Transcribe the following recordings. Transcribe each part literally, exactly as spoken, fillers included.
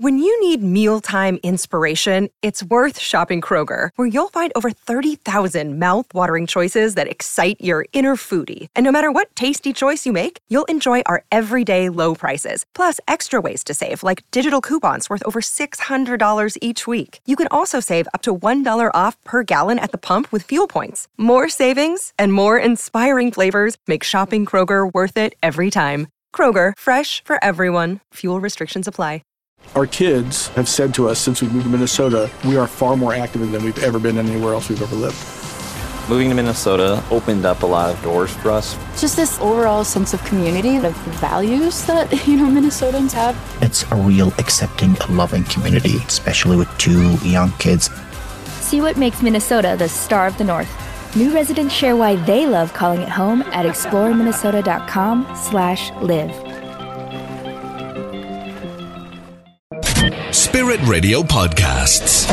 When you need mealtime inspiration, it's worth shopping Kroger, where you'll find over thirty thousand mouth-watering choices that excite your inner foodie. And no matter what tasty choice you make, you'll enjoy our everyday low prices, plus extra ways to save, like digital coupons worth over six hundred dollars each week. You can also save up to one dollar off per gallon at the pump with fuel points. More savings and more inspiring flavors make shopping Kroger worth it every time. Kroger, fresh for everyone. Fuel restrictions apply. Our kids have said to us since we moved to Minnesota, we are far more active than we've ever been anywhere else we've ever lived. Moving to Minnesota opened up a lot of doors for us. Just this overall sense of community and of values that, you know, Minnesotans have. It's a real accepting, loving community, especially with two young kids. See what makes Minnesota the star of the North. New residents share why they love calling it home at exploreminnesota.com slash live. Spirit Radio Podcasts.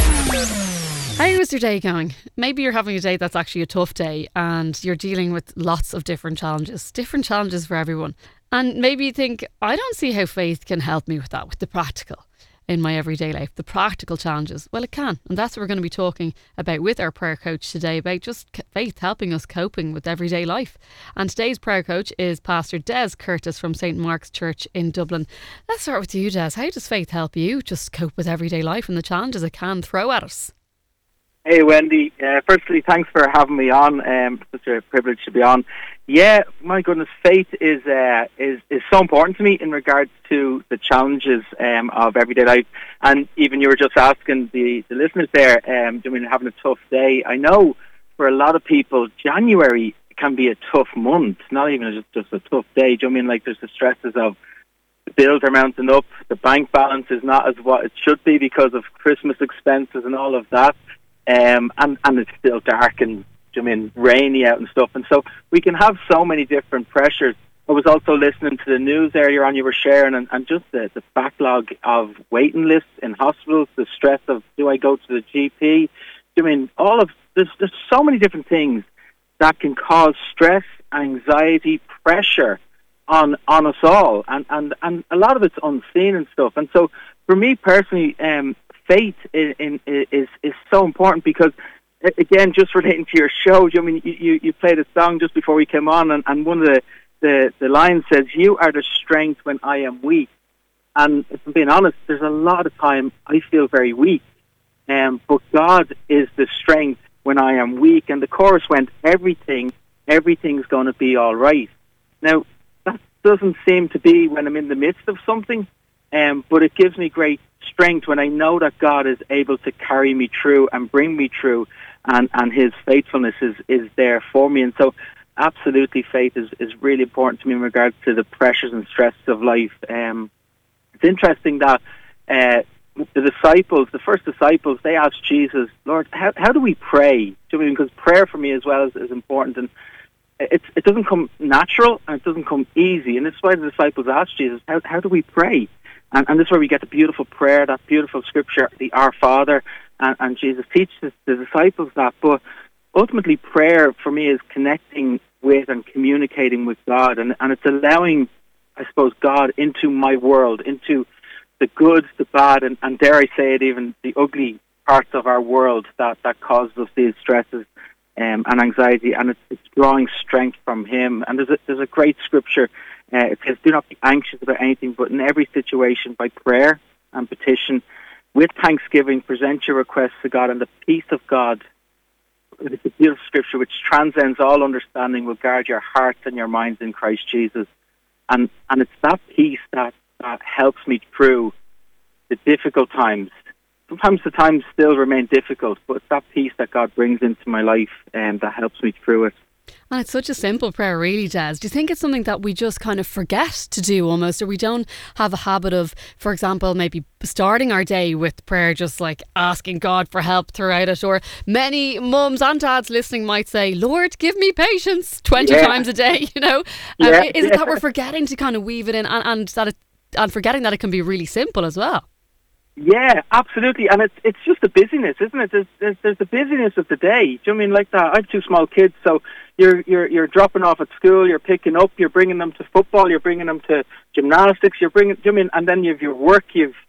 How was your day going? Maybe you're having a day that's actually a tough day and you're dealing with lots of different challenges, different challenges for everyone. And maybe you think, I don't see how faith can help me with that, with the practical in my everyday life, the practical challenges. Well, it can. And that's what we're going to be talking about with our prayer coach today, about just faith helping us coping with everyday life. And today's prayer coach is Pastor Des Curtis from Saint Mark's Church in Dublin. Let's start with you, Des. How does faith help you just cope with everyday life and the challenges it can throw at us? Hey, Wendy. Uh, firstly, thanks for having me on. Um, such a privilege to be on. Yeah, my goodness, faith is uh, is is so important to me in regards to the challenges um, of everyday life. And even you were just asking the, the listeners there, um, I mean, having a tough day. I know for a lot of people, January can be a tough month, not even just, just a tough day. Do you know what I mean? Like, there's the stresses of the bills are mounting up, the bank balance is not as what it should be because of Christmas expenses and all of that. Um, and, and it's still dark and I mean rainy out and stuff, and so we can have so many different pressures. I was also listening to the news earlier on you were sharing, and, and just the, the backlog of waiting lists in hospitals, the stress of do I go to the G P? I mean, all of there's there's so many different things that can cause stress, anxiety, pressure on on us all, and and, and a lot of it's unseen and stuff. And so for me personally, um. faith in, in, is is so important because, again, just relating to your show, I mean, you, you played a song just before we came on, and, and one of the, the, the lines says, "You are the strength when I am weak." And if I'm being honest, there's a lot of time I feel very weak, um, but God is the strength when I am weak. And the chorus went, everything, everything's going to be all right. Now, that doesn't seem to be when I'm in the midst of something, um, but it gives me great strength when I know that God is able to carry me through and bring me through, and, and his faithfulness is, is there for me. And so absolutely faith is, is really important to me in regards to the pressures and stresses of life. Um, it's interesting that uh, the disciples, the first disciples, they asked Jesus, Lord, how, how do we pray? Do you mean, because prayer for me as well is, is important, and it's, it doesn't come natural and it doesn't come easy. And this is why the disciples asked Jesus, how, how do we pray? And, and this is where we get the beautiful prayer, that beautiful scripture, the Our Father, and, and Jesus teaches the disciples that. But ultimately, prayer for me is connecting with and communicating with God, and, and it's allowing, I suppose, God into my world, into the good, the bad, and, and dare I say it, even the ugly parts of our world that, that causes us these stresses um, and anxiety, and it's, it's drawing strength from Him. And there's a, there's a great scripture. Uh, it says, do not be anxious about anything, but in every situation, by prayer and petition, with thanksgiving, present your requests to God, and the peace of God, it's a beautiful scripture which transcends all understanding, will guard your hearts and your minds in Christ Jesus. And and it's that peace that, that helps me through the difficult times. Sometimes the times still remain difficult, but it's that peace that God brings into my life and that helps me through it. And it's such a simple prayer, really, Des. Do you think it's something that we just kind of forget to do almost, or we don't have a habit of, for example, maybe starting our day with prayer, just like asking God for help throughout it? Or many mums and dads listening might say, Lord, give me patience twenty yeah. times a day, you know? Um, yeah. Is it that we're forgetting to kind of weave it in, and, and, that it, and forgetting that it can be really simple as well? Yeah, absolutely. And it's it's just the busyness, isn't it? There's, there's, there's the busyness of the day. Do you know what I mean? Like that. I have two small kids, so you're you're you're dropping off at school, you're picking up, you're bringing them to football, you're bringing them to gymnastics, you're bringing. Do you know what I mean? And then you have your work, you've you've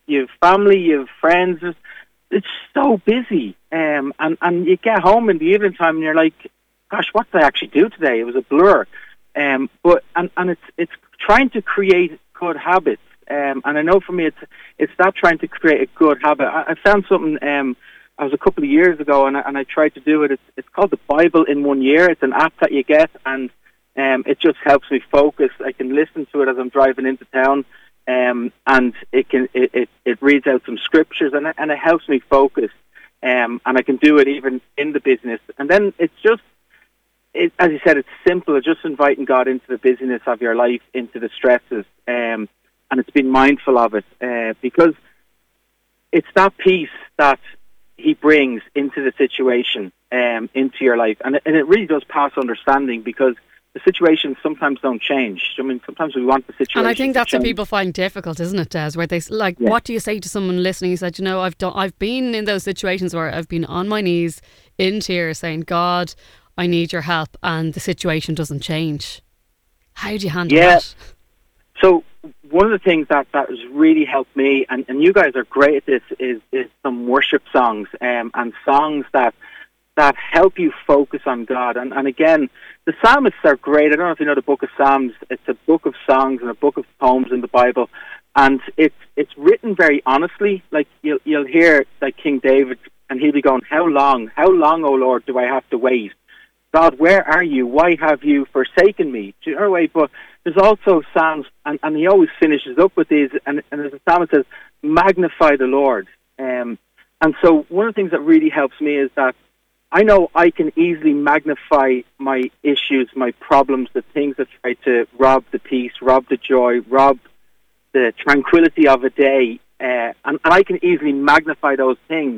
you have family, you have friends. It's so busy, um, and and you get home in the evening time and you're like, gosh, what did I actually do today? It was a blur. Um, but and, and it's it's trying to create good habits, um, and I know for me it's it's that trying to create a good habit. I, I found something. Um, I was a couple of years ago, and I, and I tried to do it. It's, it's called the Bible in one year. It's an app that you get, and um, it just helps me focus. I can listen to it as I'm driving into town, um, and it can it, it, it reads out some scriptures, and it, and it helps me focus. Um, and I can do it even in the business. And then it's just, it, as you said, it's simple. It's just inviting God into the busyness of your life, into the stresses, um, and it's being mindful of it, uh, because it's that peace that He brings into the situation, um, into your life. And it, and it really does pass understanding, because the situations sometimes don't change. I mean, sometimes we want the situation And I think that's to what change. people find difficult, isn't it, Des? Where they, like, Yeah. what do you say to someone listening? He said, you know, I've done, I've been in those situations where I've been on my knees in tears saying, God, I need your help, and the situation doesn't change. How do you handle Yeah. that? So one of the things that, that has really helped me, and, and you guys are great at this, is, is some worship songs, um, and songs that that help you focus on God. And, and again, the psalmists are great. I don't know if you know the book of Psalms. It's a book of songs and a book of poems in the Bible. And it's it's written very honestly. Like you'll, you'll hear like King David, and he'll be going, how long, how long, O Lord, do I have to wait? God, where are you? Why have you forsaken me? Do you know what I mean? But there's also Psalms, and, and he always finishes up with these, and, and as the psalmist says, magnify the Lord. Um, and so one of the things that really helps me is that I know I can easily magnify my issues, my problems, the things that try to rob the peace, rob the joy, rob the tranquility of a day, uh, and, and I can easily magnify those things.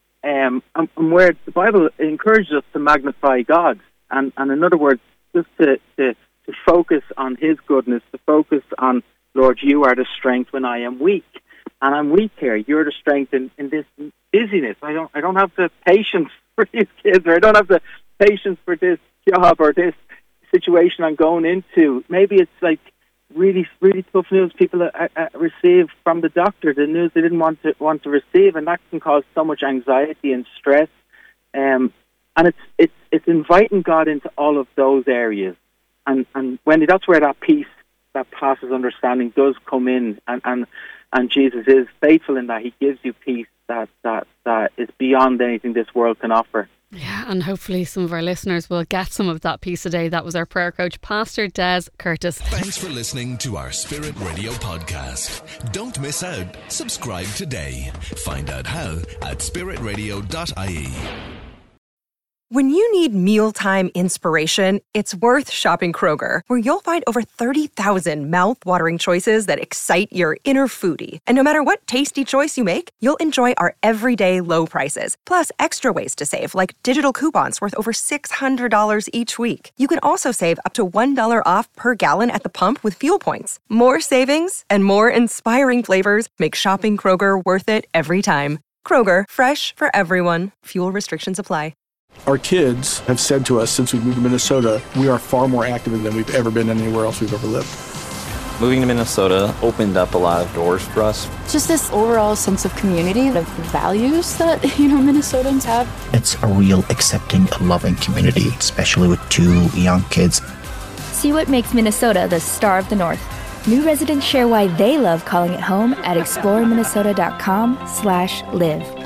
Um, and, and where the Bible encourages us to magnify God, and, and in other words, just to, to, to focus on His goodness, to focus on, Lord, you are the strength when I am weak, and I'm weak here. You're the strength in, in this busyness. I don't, I don't have the patience for these kids, or I don't have the patience for this job or this situation I'm going into. Maybe it's like really, really tough news people uh, uh, receive from the doctor, the news they didn't want to want to receive, and that can cause so much anxiety and stress. Um, and it's it's it's inviting God into all of those areas, and and Wendy, that's where that peace that passes understanding does come in, and and, and Jesus is faithful in that He gives you peace that that that is beyond anything this world can offer. Yeah, and hopefully some of our listeners will get some of that peace today. That was our prayer coach, Pastor Des Curtis. Thanks for listening to our Spirit Radio podcast. Don't miss out. Subscribe today. Find out how at spirit radio dot I E. When you need mealtime inspiration, it's worth shopping Kroger, where you'll find over thirty thousand mouth-watering choices that excite your inner foodie. And no matter what tasty choice you make, you'll enjoy our everyday low prices, plus extra ways to save, like digital coupons worth over six hundred dollars each week. You can also save up to one dollar off per gallon at the pump with fuel points. More savings and more inspiring flavors make shopping Kroger worth it every time. Kroger, fresh for everyone. Fuel restrictions apply. Our kids have said to us since we moved to Minnesota, we are far more active than we've ever been anywhere else we've ever lived. Moving to Minnesota opened up a lot of doors for us. Just this overall sense of community, of values that, you know, Minnesotans have. It's a real accepting, loving community, especially with two young kids. See what makes Minnesota the star of the North. New residents share why they love calling it home at explore minnesota dot com slash live.